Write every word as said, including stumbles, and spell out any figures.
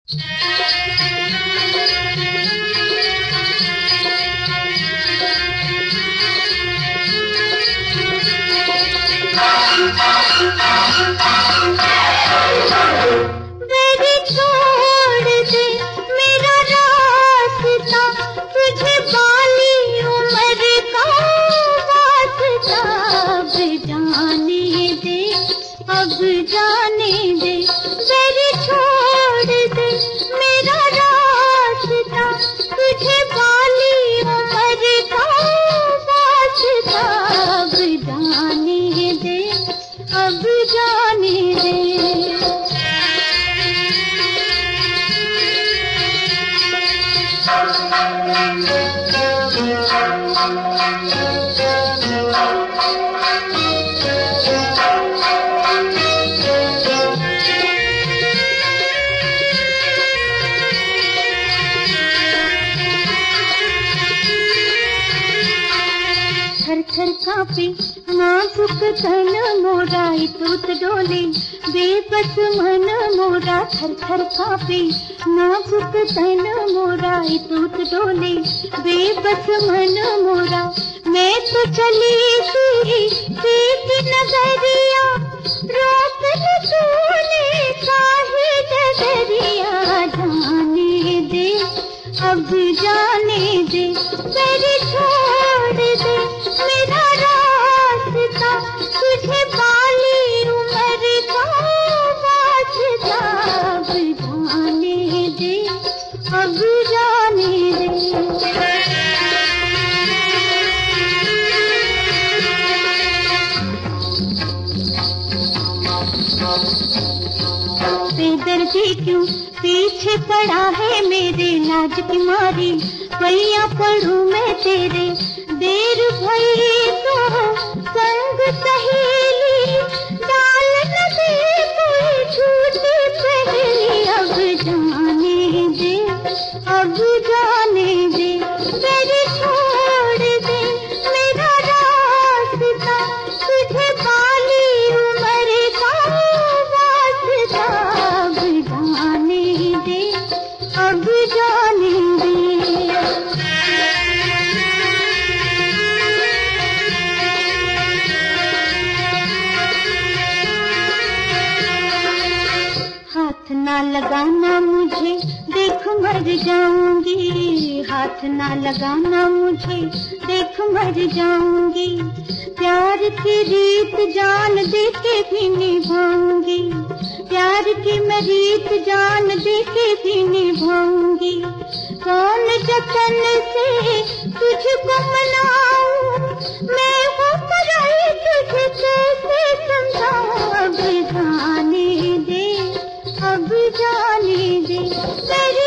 मेरी छोड़ दे मेरा रास्ता, तुझे बाली उम्र का वास्ता। अब जाने दे, अब जाने दे, मेरी छोड़ दे मेरा रास्ता, तुझे बाली उम्र का वास्ता। अब जाने दे, अब जाने दे। थर थर कांपे नाजुक तन मोरा, तूत डोले बेबस मन मोरा। थर थर कांपे नाजुक तन मोरा, तूत डोले बेबस मन मोरा। मैं तो चली सी एक नगरिया, रात न तूने काहे डगरिया। जाने दे, अब जाने दे, मेरी छोड़ दे मेरा रास्ता, तुझे बाली उम्र का वास्ता। अब जाने दे, अब जाने दे। बेदर्दी क्यों पीछे पड़ा है मेरे, लाज की मारी पैया पड़ूं मैं तेरे। देर भई तो संग सहेली, डाल न दे कोई झूठी पहेली। अब जाने दे, अब जाने दे, मेरी छोड़ दे मेरा रास्ता, तुझे बाली उम्र का वास्ता। अब जाने दे, अब जाने दे। हाथ ना लगाना मुझे, देख मर जाऊंगी। हाथ ना लगाना मुझे, देख मर जाऊंगी। प्यार की रीत जान दे के भी निभाऊंगी, प्यार की मैं रीत जान दे के भी निभाऊंगी। कौन जतन से तुझको मनाऊं, मैं हूँ पराई तुझे कैसे समझाऊं। अब जाने दे, अब जाने दे, मेरी